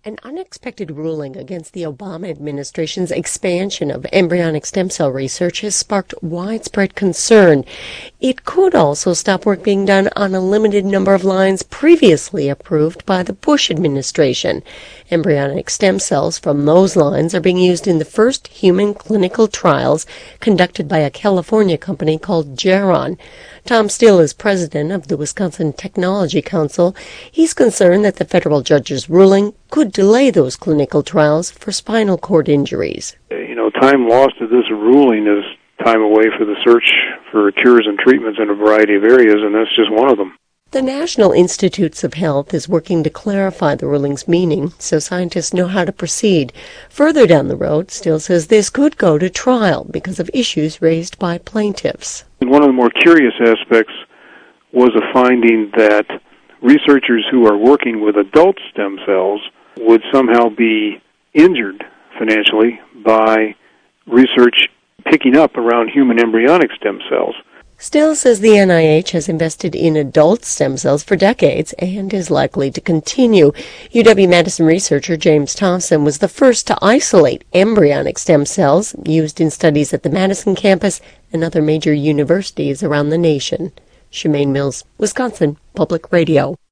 An unexpected ruling against the Obama administration's expansion of embryonic stem cell research has sparked widespread concern. It could also stop work being done on a limited number of lines previously approved by the Bush administration. Embryonic stem cells from those lines are being used in the first human clinical trials conducted by a California company called Geron. Tom Steele is president of the Wisconsin Technology Council. He's concerned that the federal judge's ruling could delay those clinical trials for spinal cord injuries. Time lost to this ruling is time away for the search for cures and treatments in a variety of areas, and that's just one of them. The National Institutes of Health is working to clarify the ruling's meaning so scientists know how to proceed. Further down the road, Steele says this could go to trial because of issues raised by plaintiffs. And one of the more curious aspects was a finding that researchers who are working with adult stem cells would somehow be injured financially by research picking up around human embryonic stem cells. Steele says the NIH has invested in adult stem cells for decades and is likely to continue. UW-Madison researcher James Thompson was the first to isolate embryonic stem cells used in studies at the Madison campus and other major universities around the nation. Shemaine Mills, Wisconsin Public Radio.